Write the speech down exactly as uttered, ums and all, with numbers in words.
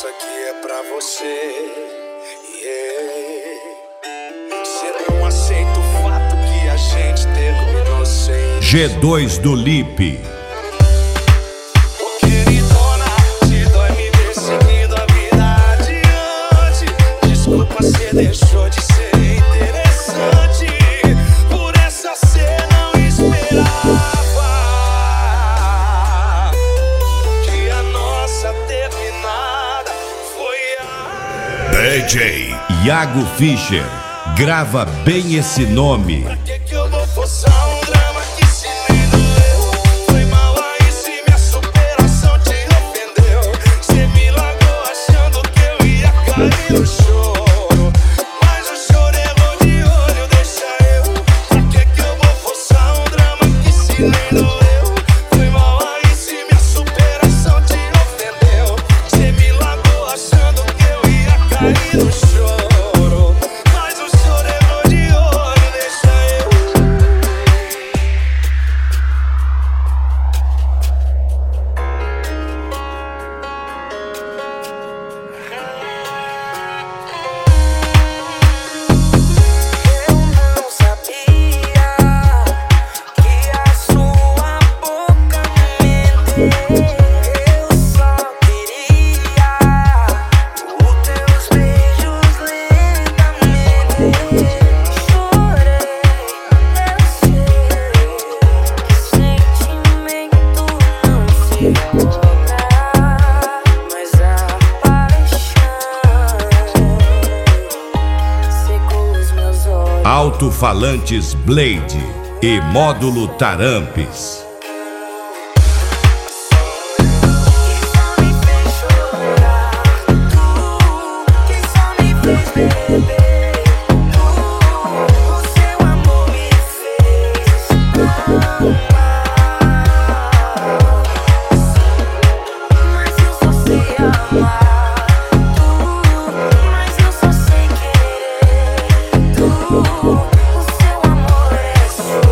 Isso aqui é pra você, yeah. Cê não aceita o fato que a gente terminou sem G dois do Lipe. Ô queridona, se dói me ver seguindo a vida adiante. Desculpa, cê deixou de ser interessante. Por essa cê não esperava que a nossa terminada foi a... D J Iago Fischer. Grava bem esse nome. Pra que que eu vou forçar um drama que se nem doeu? Foi mal aí se minha superação te ofendeu. Cê me largou achando que eu ia cair no choro, mas o choro errou de olho, deixa eu. Pra que que eu vou forçar um drama que se nem doeu? Foi mal aí se minha superação te ofendeu. Cê me largou achando que eu ia cair no choro. Alto-falantes Blade e módulo Tarampes. O seu amor é